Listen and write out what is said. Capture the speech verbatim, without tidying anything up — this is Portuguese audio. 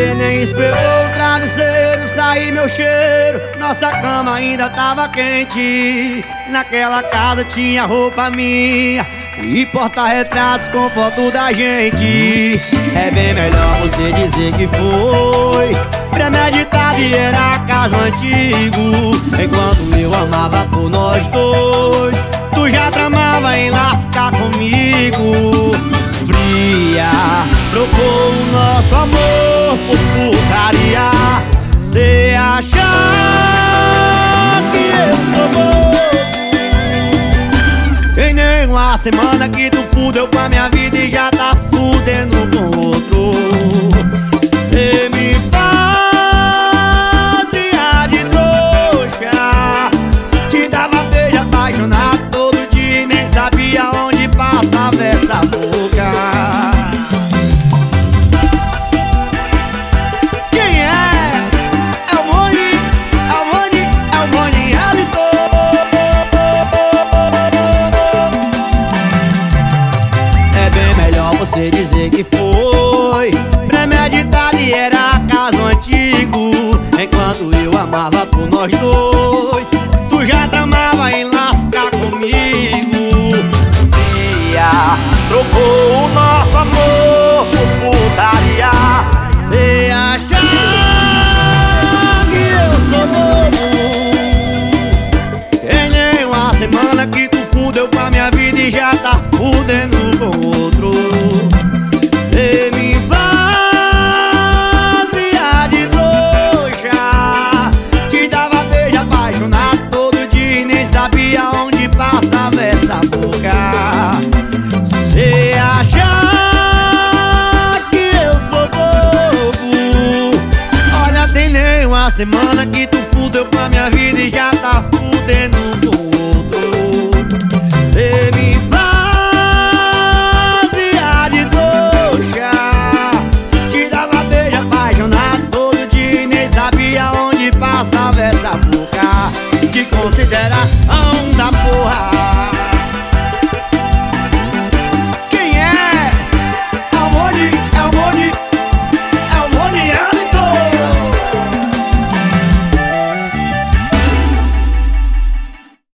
Cê nem esperou o travesseiro sair meu cheiro. Nossa cama ainda tava quente. Naquela casa tinha roupa minha e porta-retratos com foto da gente. É bem melhor você dizer que foi premeditado e era caso antigo. Enquanto eu amava por nós dois, tu já tramava em lascar comigo. Fria, trocou o nosso amor por putaria. Cê acha que eu sou bobo? Tem nem uma semana que tu fudeu com a minha vida e já tá fudendo com outro. Cê me fazia de trouxa, te dava beijo apaixonado todo dia e nem sabia onde passava essa boca. Quem é? É o Moni, é o Moni, é o Moni Halitor. É bem melhor você dizer que foi premeditado e era caso antigo. Enquanto eu amava por nós dois, tu já tramava em lascar comigo. Fria, trocou o nosso amor por putaria. Cê acha que eu sou bobo? Tem nem uma semana que tu fudeu com a minha vida e já tá fudendo com outro. Cê me fazia de trouxa, te dava beijo apaixonado todo dia e nem sabia onde passava essa boca. Cê acha que eu sou bobo? Olha, tem nem uma semana que tu fudeu com a minha vida e já tá fudendo com outro. Cê me